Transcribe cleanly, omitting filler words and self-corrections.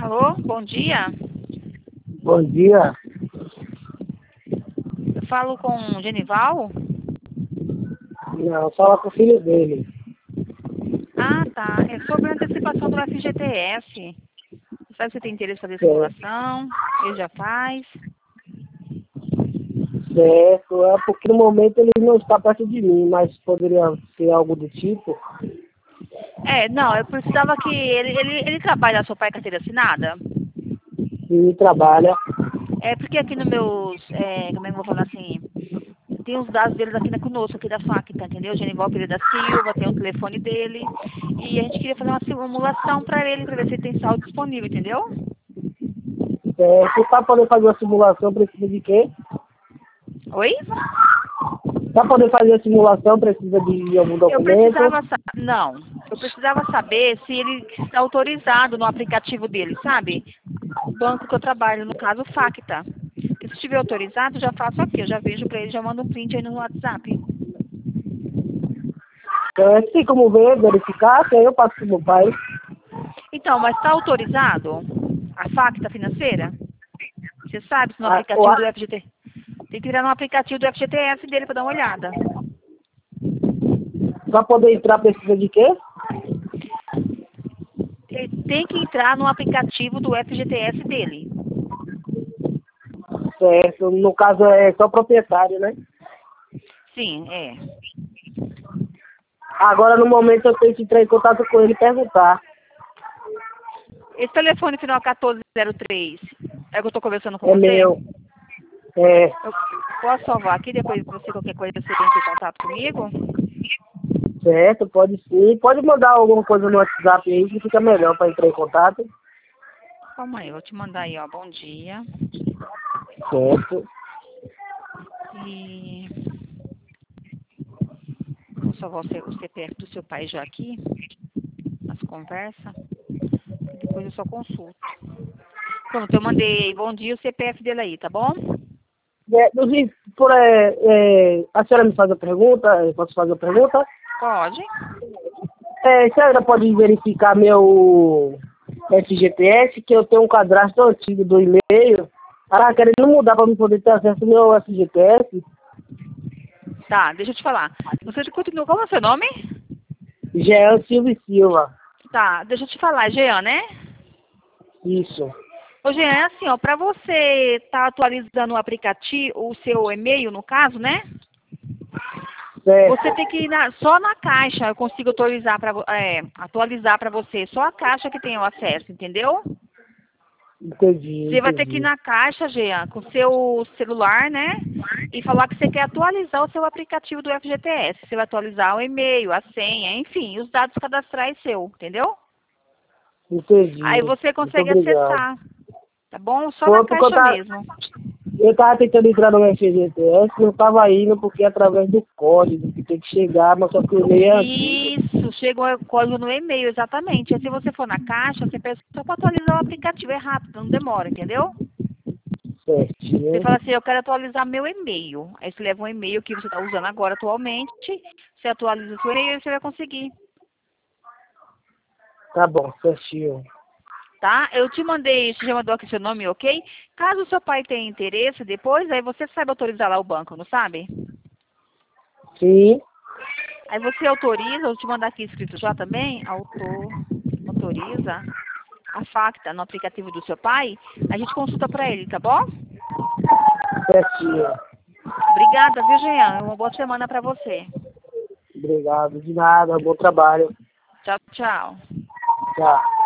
Alô, bom dia. Bom dia. Eu falo com o Genival? Não, fala com o filho dele. Ah, tá. É sobre a antecipação do FGTS. Sabe se você tem interesse em fazer Certo, simulação? Ele já faz. certo. É porque no momento ele não está perto de mim, mas poderia ser algo do tipo. Não, eu precisava que ele trabalha, seu pai, carteira assinada? E trabalha. É porque aqui no meus, como é que eu vou falar assim? Tem os dados deles aqui conosco, aqui da FACTA, entendeu? Genival Pereira da Silva, tem o telefone dele. E a gente queria fazer uma simulação para ele, para ver se ele tem saúde disponível, entendeu? Certo. Para poder fazer a simulação precisa de quê? Oi? Para poder fazer a simulação precisa de algum documento. Não, eu precisava saber se ele está autorizado no aplicativo dele, sabe? O banco que eu trabalho, no caso, o Facta. Porque se estiver autorizado, eu já faço aqui, eu já vejo para ele, já mando um print aí no WhatsApp. Tem como ver, verificar, que aí eu passo para o meu pai. Então, mas está autorizado a Facta financeira? Você sabe se no Ah, aplicativo do FGT... Tem que virar no aplicativo do FGTS dele para dar uma olhada. Para poder entrar precisa de quê? Ele tem que entrar no aplicativo do FGTS dele. Certo. No caso é só proprietário, né? Sim, é. Agora no momento eu tenho que entrar em contato com ele e perguntar. Esse telefone final 1403 é o que eu estou conversando com É você? meu. É. Eu posso salvar aqui, depois você, qualquer coisa, você entra em contato comigo? Certo, pode sim. Pode mandar alguma coisa no WhatsApp aí que fica melhor para entrar em contato. Calma aí, eu vou te mandar aí, ó. Bom dia. Certo. E vou salvar o CPF do seu pai já aqui, nas conversas. E depois eu só consulto. Pronto, eu mandei bom dia o CPF dele aí, tá bom? Inclusive, a senhora me faz a pergunta, eu posso fazer a pergunta? Pode. A senhora pode verificar meu FGTS, que eu tenho um cadastro antigo do e-mail. Ah, querendo mudar para me poder ter acesso ao meu FGTS. Tá, deixa eu te falar. Você continua, qual é o seu nome? Jean Silva e Silva. Tá, deixa eu te falar, Jean, né? Isso. Ô, Jean, é assim, ó, pra você estar atualizando o aplicativo, o seu e-mail, no caso, né? Certo. Você tem que ir só na caixa, eu consigo atualizar pra você. Só a caixa que tem o acesso, entendeu? Você vai ter que ir Entendi. na caixa, Jean, com o seu celular, né? E falar que você quer atualizar o seu aplicativo do FGTS. Você vai atualizar o e-mail, a senha, enfim, os dados cadastrais seu, entendeu? Aí Entendi. você Muito consegue obrigado. acessar, tá bom? Só na Foi porque caixa mesmo. eu tava tentando entrar no FGTS, não tava indo porque é através do código que tem que chegar, mas só que o e-mail é antigo. Isso, chega o código no e-mail, exatamente. Aí, se você for na caixa, você pede só para atualizar o aplicativo, é rápido, não demora, entendeu? Você Certinho. fala assim, eu quero atualizar meu e-mail. Aí você leva um e-mail que você está usando agora atualmente, você atualiza o seu e-mail e você vai conseguir, Tá bom, certinho. tá? Eu te mandei, você já mandou aqui seu nome, ok? Caso o seu pai tenha interesse depois, aí você sabe autorizar lá o banco, não sabe? Sim, Aí você autoriza, vou te mandar aqui escrito já também, autoriza a Facta no aplicativo do seu pai, a gente consulta para ele, tá bom? certinho. Obrigada, viu, Jean? Uma boa semana para você. Obrigado. De nada, bom trabalho. Tchau, tchau. Tchau.